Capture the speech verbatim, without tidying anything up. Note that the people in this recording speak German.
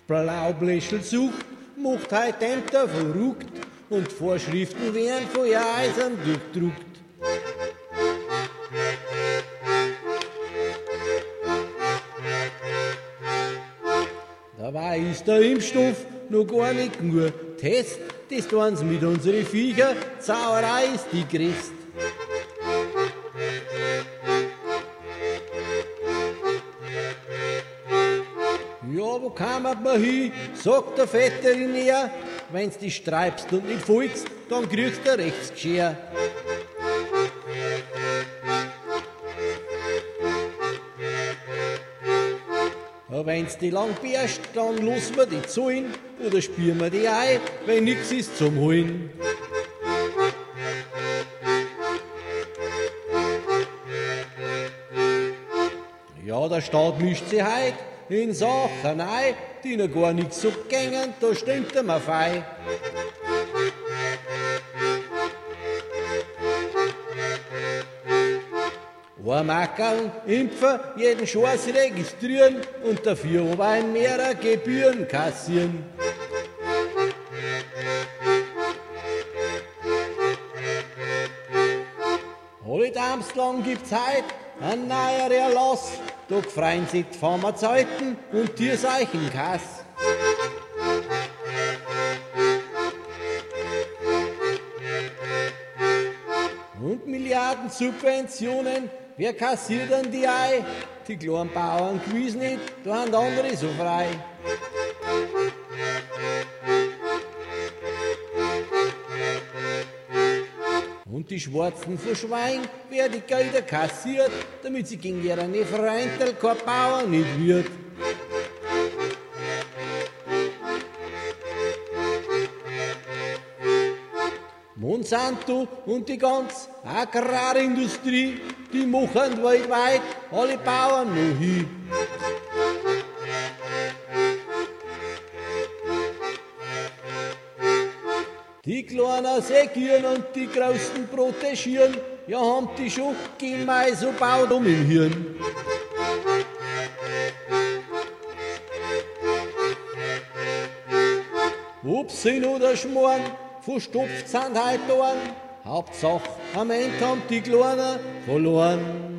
Blaubläschelsucht macht heut Ämter verrückt und Vorschriften werden von ihr Eisern durchdruckt. Dabei ist der Impfstoff noch gar nicht nur Test, das tun's mit unseren Viecher, Zauberei ist die größte. Ja, wo kammert man hin, sagt der Veterinär, wenn's dich streibst und nicht folgst, dann kriegst du Rechtsgeschirr. Wenn's die lang bärst, dann lassen wir die zahlen oder spüren wir die ein, wenn nix ist zum Holen. Ja, der Staat mischt sich heut in Sachen ein, die noch gar nix so gängen, da stimmt er mir fei. Einmackerl, impfen, jeden Scheiß registrieren und dafür aber ein mehrer Gebühren kassieren. Heute Amstlang gibt's heut ein neuer Erlass, da freuen sich die Pharmazeuten und Tierseuchenkass. Und Milliarden Subventionen, wer kassiert denn die Ei? Die kleinen Bauern gewiss nicht, da haben andere so frei. Und die Schwarzen von Schwein, wer die Gelder kassiert, damit sie gegen ihre Freundel kein Bauer nicht wird. Monsanto und die ganze Agrarindustrie, die machen weltweit alle Bauern noch hin. Die Kleinen segieren und die Großen protegieren, ja haben die schon gemein so baut um im Hirn. Ob Sinn oder Schmarrn, verstopft sind heut Ohren, Hauptsache am Ende haben die Kleinen verloren.